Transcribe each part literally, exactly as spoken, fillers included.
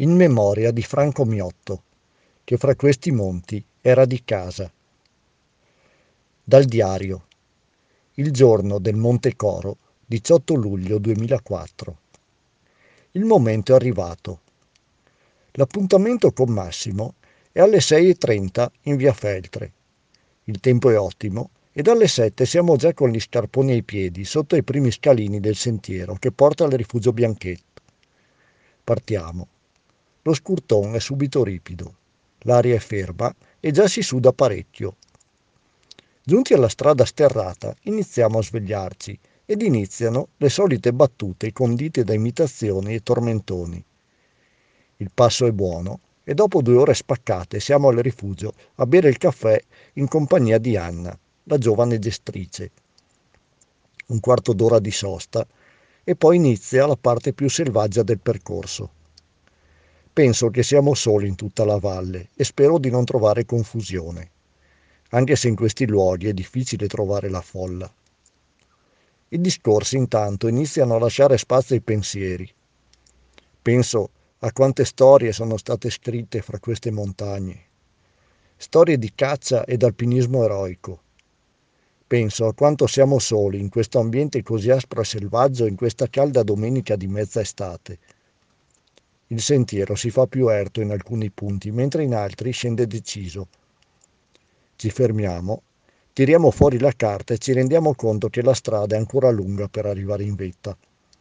in memoria di Franco Miotto, che fra questi monti era di casa. Dal diario, il giorno del Monte Coro, diciotto luglio duemilaquattro. Il momento è arrivato. L'appuntamento con Massimo è alle sei e trenta in via Feltre. Il tempo è ottimo e dalle sette siamo già con gli scarponi ai piedi sotto i primi scalini del sentiero che porta al rifugio Bianchetto. Partiamo. Lo scurton è subito ripido, l'aria è ferma e già si suda parecchio. Giunti alla strada sterrata, iniziamo a svegliarci ed iniziano le solite battute condite da imitazioni e tormentoni. Il passo è buono e dopo due ore spaccate siamo al rifugio a bere il caffè in compagnia di Anna, la giovane gestrice. Un quarto d'ora di sosta e poi inizia la parte più selvaggia del percorso. Penso che siamo soli in tutta la valle e spero di non trovare confusione, anche se in questi luoghi è difficile trovare la folla. I discorsi intanto iniziano a lasciare spazio ai pensieri. Penso a quante storie sono state scritte fra queste montagne. Storie di caccia ed alpinismo eroico. Penso a quanto siamo soli in questo ambiente così aspro e selvaggio in questa calda domenica di mezza estate. Il sentiero si fa più erto in alcuni punti, mentre in altri scende deciso. Ci fermiamo, tiriamo fuori la carta e ci rendiamo conto che la strada è ancora lunga per arrivare in vetta.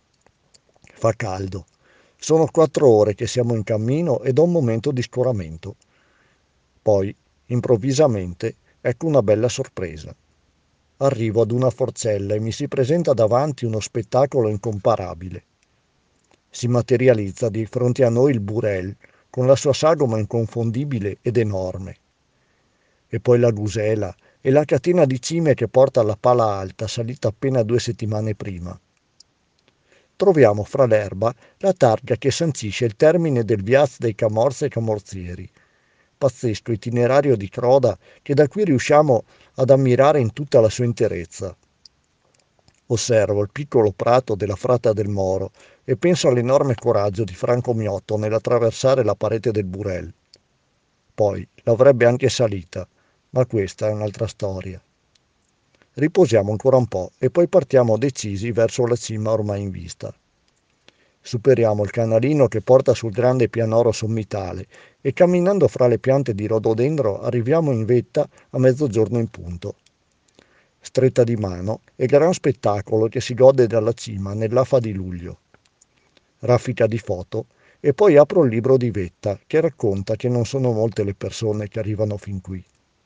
Fa caldo. Sono quattro ore che siamo in cammino ed ho un momento di scoramento. Poi, improvvisamente, ecco una bella sorpresa. Arrivo ad una forcella e mi si presenta davanti uno spettacolo incomparabile. Si materializza di fronte a noi il burel, con la sua sagoma inconfondibile ed enorme. E poi la gusela e la catena di cime che porta alla pala alta, salita appena due settimane prima. Troviamo fra l'erba la targa che sancisce il termine del Viaz dei Camorze e Camorzieri. Pazzesco itinerario di croda che da qui riusciamo ad ammirare in tutta la sua interezza. Osservo il piccolo prato della Frata del Moro e penso all'enorme coraggio di Franco Miotto nell'attraversare la parete del Burel. Poi l'avrebbe anche salita, ma questa è un'altra storia. Riposiamo ancora un po' e poi partiamo decisi verso la cima ormai in vista. Superiamo il canalino che porta sul grande pianoro sommitale e camminando fra le piante di rododendro arriviamo in vetta a mezzogiorno in punto. Stretta di mano e gran spettacolo che si gode dalla cima nell'afa di luglio. Raffica di foto e poi apro il libro di vetta che racconta che non sono molte le persone che arrivano fin qui.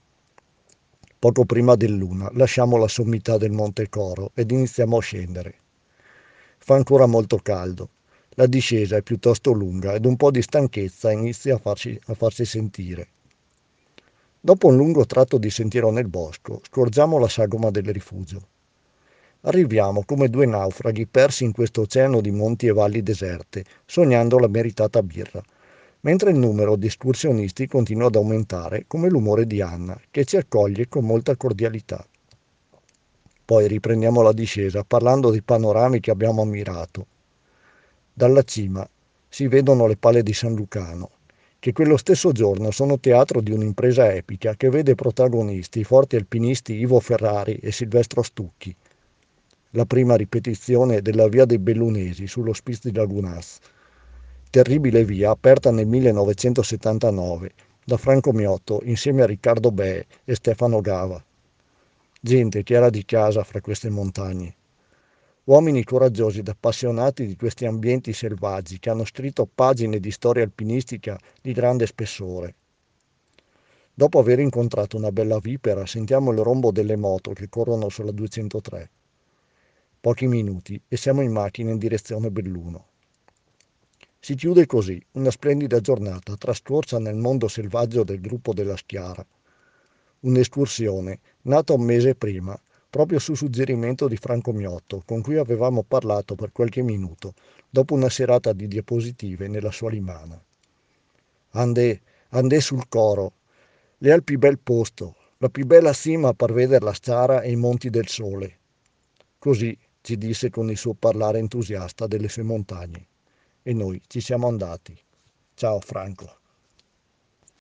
Poco prima dell'una lasciamo la sommità del Monte Coro ed iniziamo a scendere. Fa ancora molto caldo. La discesa è piuttosto lunga ed un po' di stanchezza inizia a farsi, a farsi sentire. Dopo un lungo tratto di sentiero nel bosco, scorgiamo la sagoma del rifugio. Arriviamo come due naufraghi persi in questo oceano di monti e valli deserte, sognando la meritata birra, mentre il numero di escursionisti continua ad aumentare come l'umore di Anna, che ci accoglie con molta cordialità. Poi riprendiamo la discesa parlando dei panorami che abbiamo ammirato. Dalla cima si vedono le pale di San Lucano, che quello stesso giorno sono teatro di un'impresa epica che vede protagonisti i forti alpinisti Ivo Ferrari e Silvestro Stucchi. La prima ripetizione della Via dei Bellunesi sullo Spitz di Lagunas. Terribile via aperta nel millenovecentosettantanove da Franco Miotto insieme a Riccardo Bee e Stefano Gava. Gente che era di casa fra queste montagne. Uomini coraggiosi ed appassionati di questi ambienti selvaggi che hanno scritto pagine di storia alpinistica di grande spessore. Dopo aver incontrato una bella vipera, sentiamo il rombo delle moto che corrono sulla duecentotré. Pochi minuti e siamo in macchina in direzione Belluno. Si chiude così una splendida giornata trascorsa nel mondo selvaggio del gruppo della Schiara. Un'escursione nata un mese prima, proprio su suggerimento di Franco Miotto, con cui avevamo parlato per qualche minuto, dopo una serata di diapositive nella sua limana. Andè, andè sul Coro, le Alpi bel posto, la più bella cima per vedere la Schiara e i Monti del Sole. Così ci disse con il suo parlare entusiasta delle sue montagne. E noi ci siamo andati. Ciao Franco.